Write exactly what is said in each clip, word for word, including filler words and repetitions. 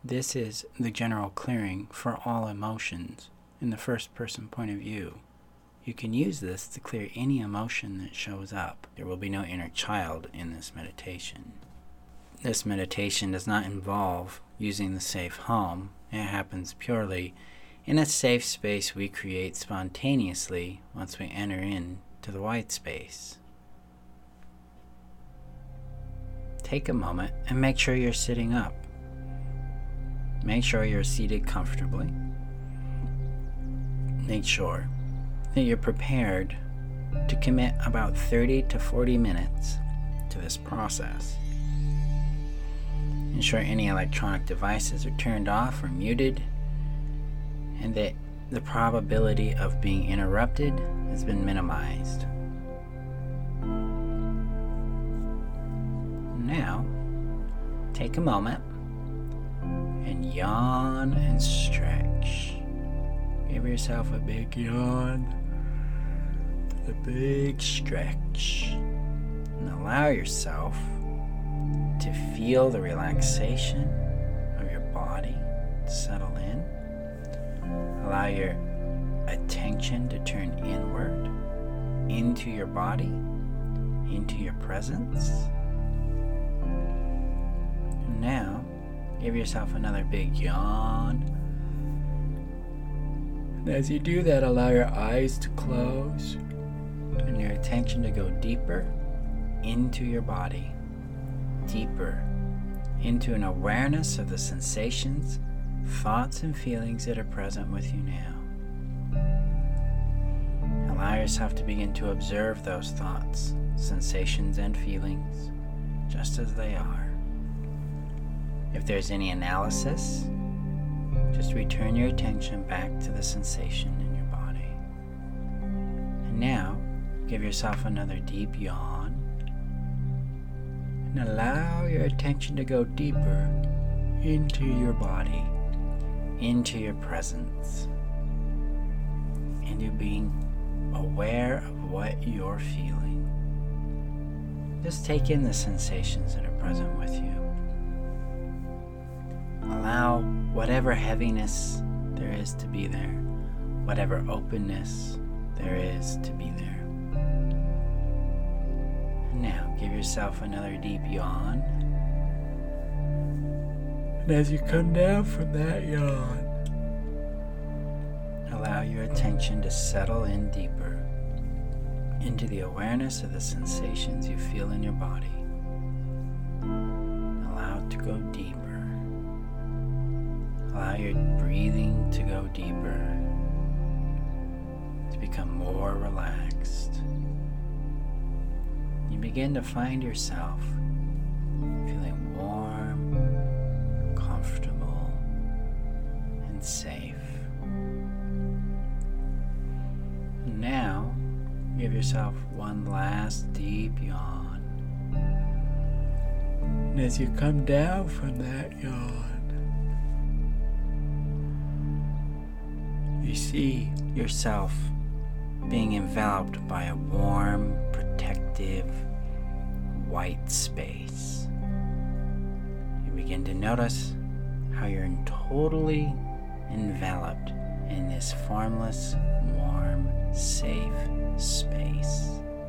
This is the general clearing for all emotions in the first person point of view. You can use this to clear any emotion that shows up. There will be no inner child in this meditation. This meditation does not involve using the safe home. It happens purely in a safe space we create spontaneously once we enter into the white space. Take a moment and make sure you're sitting up. Make sure you're seated comfortably. Make sure that you're prepared to commit about thirty to forty minutes to this process. Ensure any electronic devices are turned off or muted, and that the probability of being interrupted has been minimized. Now, take a moment and yawn and stretch. Give yourself a big yawn, a big stretch, and allow yourself to feel the relaxation of your body settle in. Allow your attention to turn inward, into your body, into your presence. And now, give yourself another big yawn. And as you do that, allow your eyes to close and your attention to go deeper into your body, deeper into an awareness of the sensations, thoughts, and feelings that are present with you now. Allow yourself to begin to observe those thoughts, sensations, and feelings just as they are. If there's any analysis, just return your attention back to the sensation in your body. And now, give yourself another deep yawn and allow your attention to go deeper into your body, into your presence, into being aware of what you're feeling. Just take in the sensations that are present with you. Allow whatever heaviness there is to be there, whatever openness there is to be there. And now, give yourself another deep yawn. And as you come down from that yawn, allow your attention to settle in deeper into the awareness of the sensations you feel in your body. Allow it to go deeper. Allow your breathing to go deeper, to become more relaxed. You begin to find yourself feeling warm, comfortable, and safe. Now, give yourself one last deep yawn. And as you come down from that yawn, you see yourself being enveloped by a warm, protective, white space. You begin to notice how you're totally enveloped in this formless, warm, safe space.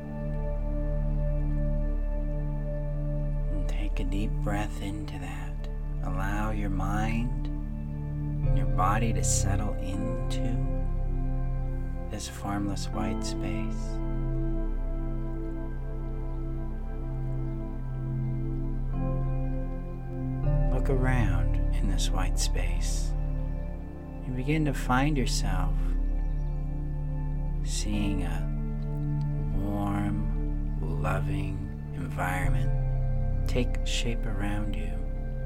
And take a deep breath into that. Allow your mind and your body to settle into this formless white space. Look around in this white space. You begin to find yourself seeing a warm, loving environment take shape around you.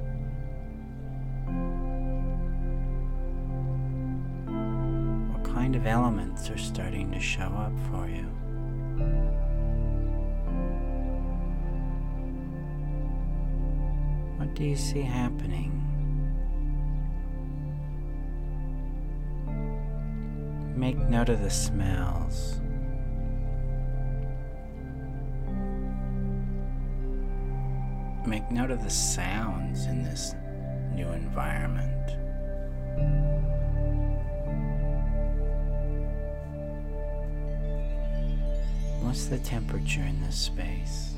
What kind of elements are starting to show up for you? What do you see happening? Make note of the smells. Make note of the sounds in this new environment. What's the temperature in this space?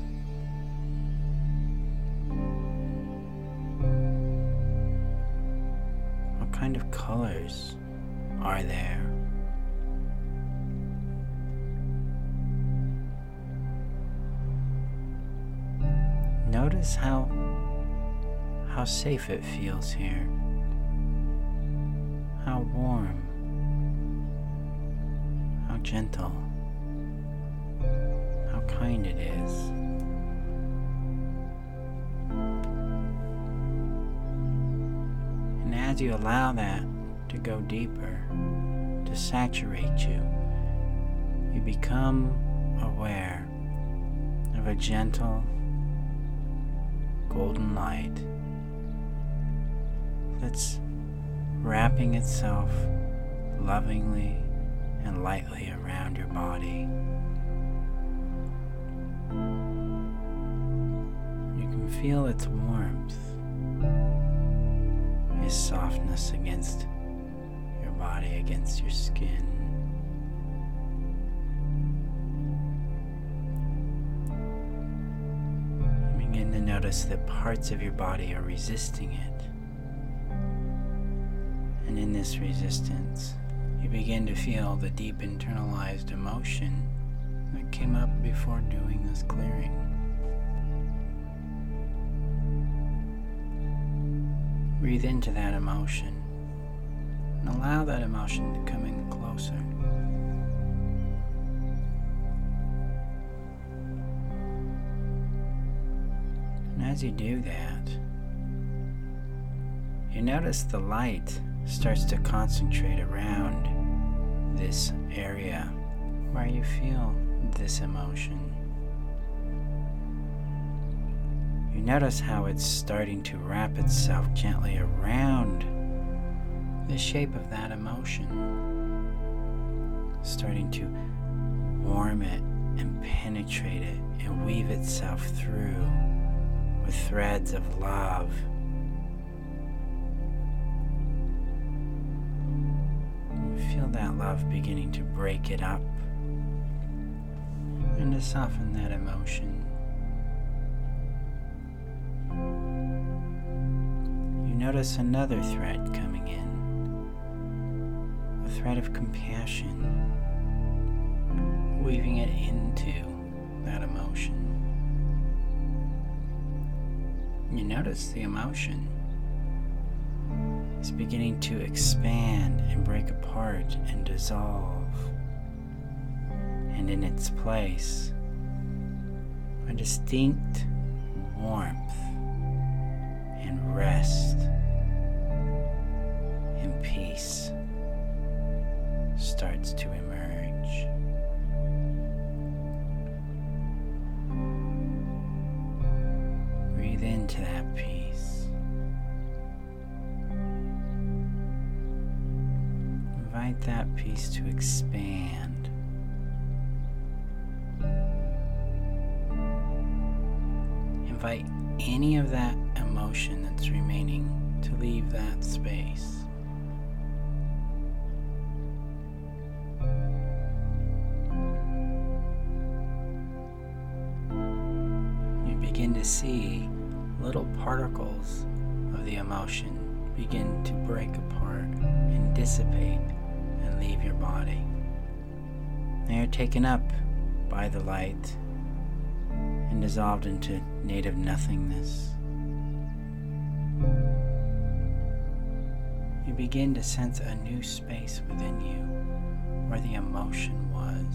What kind of colors are there? Notice how how safe it feels here. How warm. How gentle. How kind it is. And as you allow that to go deeper, to saturate you, you become aware of a gentle golden light that's wrapping itself lovingly and lightly around your body. You can feel its warmth, its softness against your body, against your skin. You begin to notice that parts of your body are resisting it. And in this resistance, you begin to feel the deep internalized emotion that came up before doing this clearing. Breathe into that emotion and allow that emotion to come in closer. And as you do that, you notice the light starts to concentrate around this area where you feel this emotion. You notice how it's starting to wrap itself gently around the shape of that emotion, starting to warm it and penetrate it and weave itself through with threads of love. Feel that love beginning to break it up and to soften that emotion. You notice another thread coming in, a thread of compassion, weaving it into that emotion. You notice the emotion is beginning to expand and break apart and dissolve, and in its place, a distinct warmth and rest and peace starts to emerge. Breathe into that peace. Invite that peace to expand. Invite any of that emotion that's remaining to leave that space. You begin to see little particles of the emotion begin to break apart and dissipate and leave your body. They are taken up by the light and dissolved into native nothingness. You begin to sense a new space within you where the emotion was.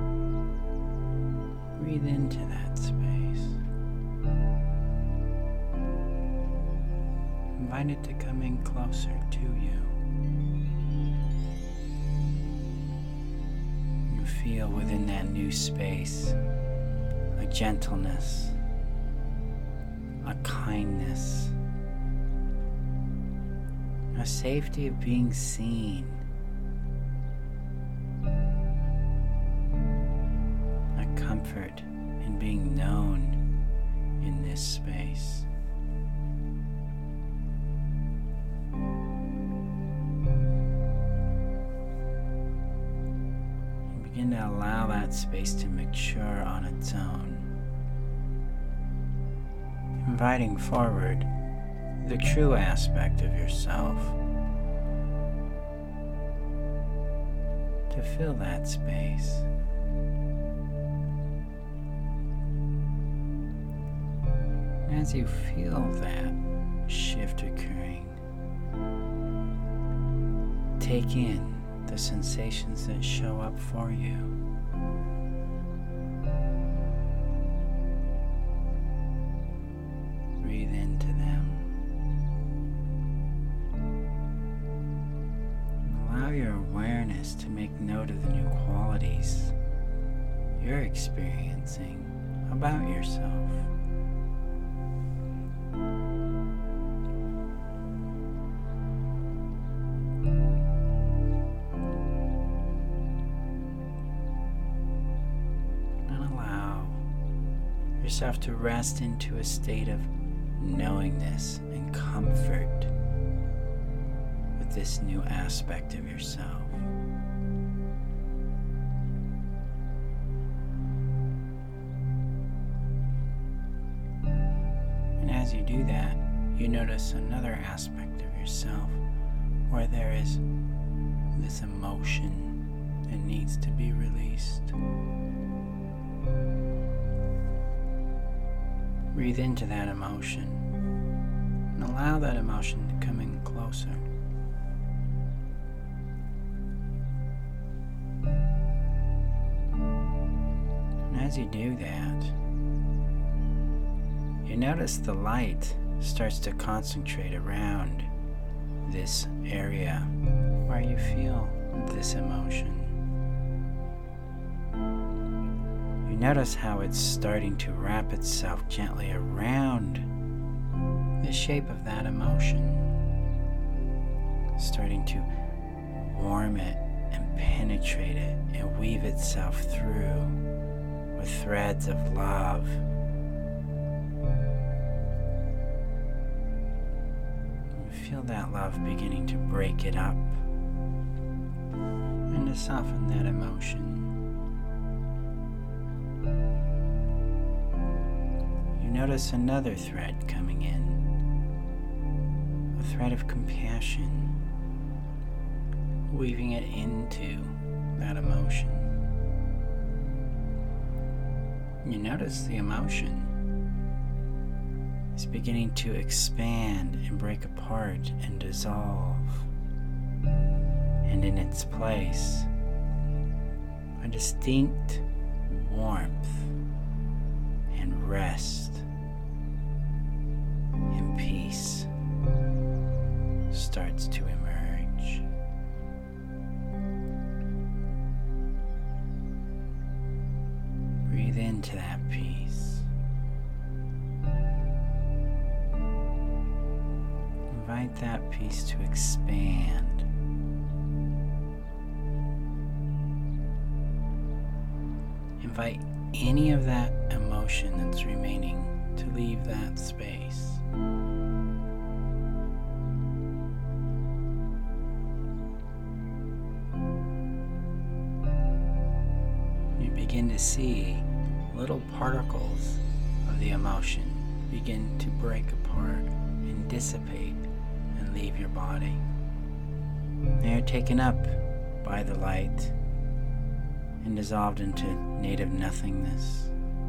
Breathe into that space. Invite it to come in closer to you. You feel within that new space a gentleness, a kindness, a safety of being seen, a comfort in being known in this space. begin to allow that space to mature on its own, inviting forward the true aspect of yourself to fill that space. And as you feel that shift occurring, take in the sensations that show up for you. Breathe into them. Allow your awareness to make note of the new qualities you're experiencing about yourself. Yourself to rest into a state of knowingness and comfort with this new aspect of yourself. And as you do that, you notice another aspect of yourself where there is this emotion that needs to be released. Breathe into that emotion and allow that emotion to come in closer. And as you do that, you notice the light starts to concentrate around this area where you feel this emotion. You notice how it's starting to wrap itself gently around the shape of that emotion, starting to warm it and penetrate it and weave itself through with threads of love. You feel that love beginning to break it up and to soften that emotion. Notice another thread coming in, a thread of compassion, weaving it into that emotion. You notice the emotion is beginning to expand and break apart and dissolve, and in its place, a distinct warmth and rest and peace starts to emerge. Breathe into that peace. Invite that peace to expand. Invite any of that emotion that's remaining to leave that space. You begin to see little particles of the emotion begin to break apart and dissipate and leave your body. They are taken up by the light and dissolved into native nothingness.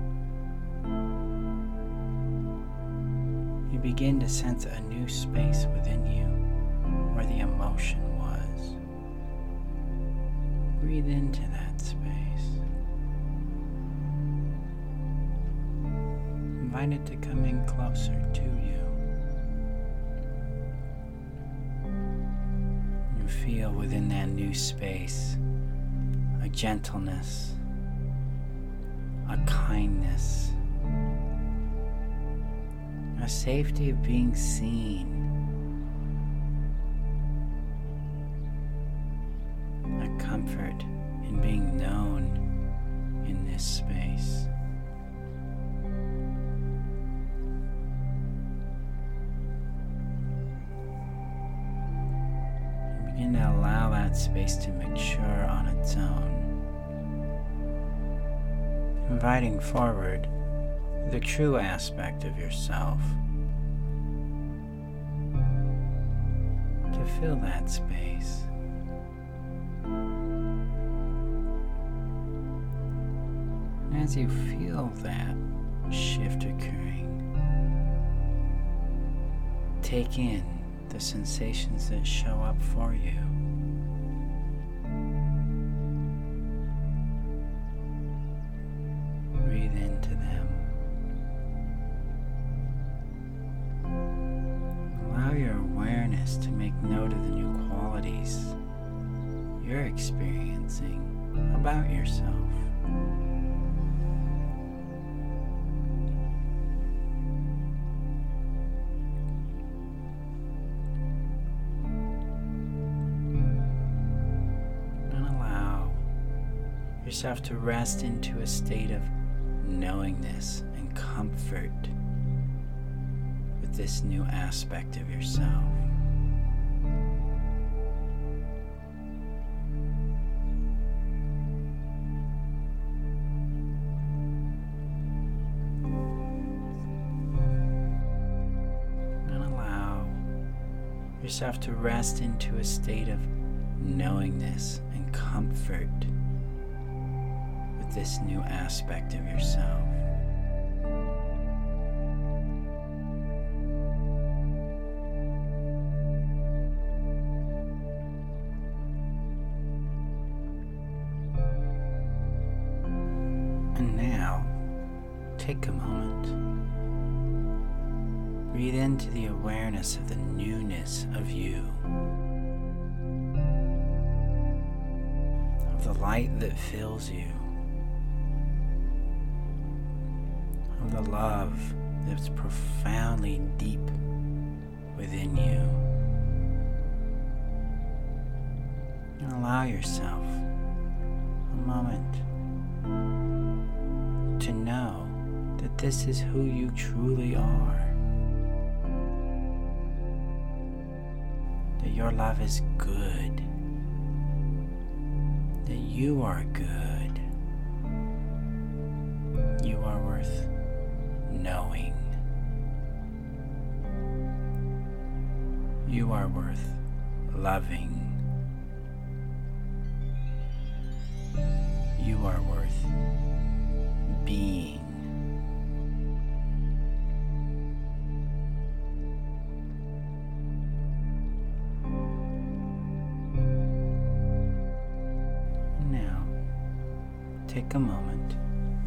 You begin to sense a new space within you where the emotion was. Breathe into that space. Invite it to come in closer to you. You feel within that new space a gentleness, a kindness, a safety of being seen, a comfort in being known in this space. You begin to allow that space to mature on its own. inviting forward the true aspect of yourself to fill that space. And as you feel that shift occurring, take in the sensations that show up for you. Breathe into them. Allow your awareness to make note of the new qualities you're experiencing about yourself. Yourself to rest into a state of knowingness and comfort with this new aspect of yourself. And allow yourself to rest into a state of knowingness and comfort this new aspect of yourself. And now, take a moment. Breathe into the awareness of the newness of you, of the light that fills you, of the love that's profoundly deep within you. And allow yourself a moment to know that this is who you truly are. That your love is good. That you are good. You are worth knowing. You are worth loving. You are worth being. Now, take a moment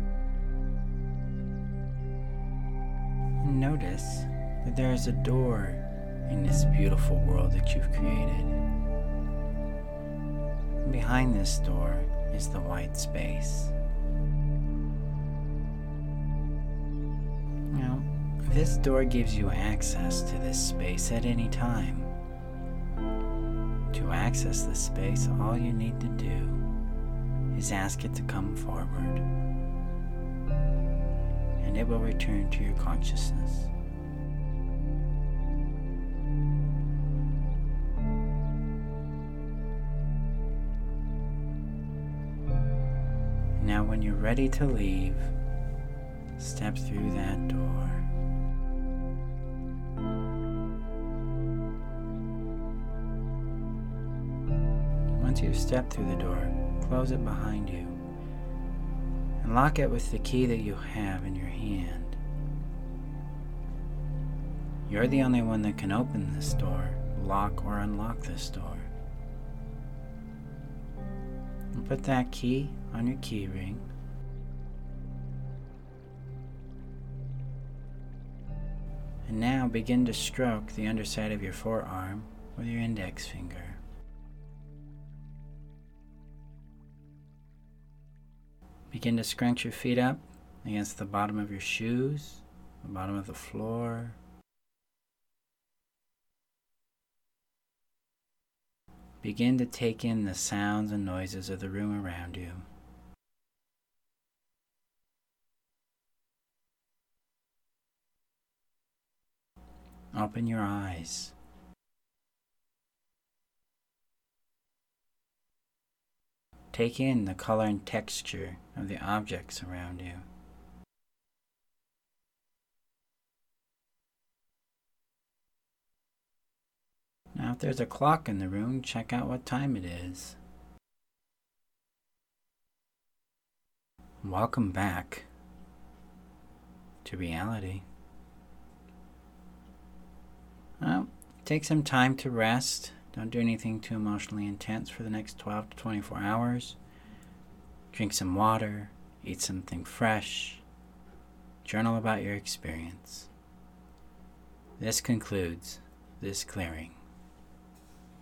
and notice that there is a door in this beautiful world that you've created. And behind this door is the white space. Now, this door gives you access to this space at any time. To access this space, all you need to do is ask it to come forward, and it will return to your consciousness. Now, when you're ready to leave, step through that door. Once you've stepped through the door, close it behind you and lock it with the key that you have in your hand. You're the only one that can open this door, lock or unlock this door. And put that key on your key ring. And now begin to stroke the underside of your forearm with your index finger. Begin to scrunch your feet up against the bottom of your shoes, the bottom of the floor. Begin to take in the sounds and noises of the room around you. Open your eyes. Take in the color and texture of the objects around you. Now, if there's a clock in the room, check out what time it is. Welcome back to reality. Well, take some time to rest. Don't do anything too emotionally intense for the next twelve to twenty-four hours. Drink some water, eat something fresh, journal about your experience. This concludes this clearing.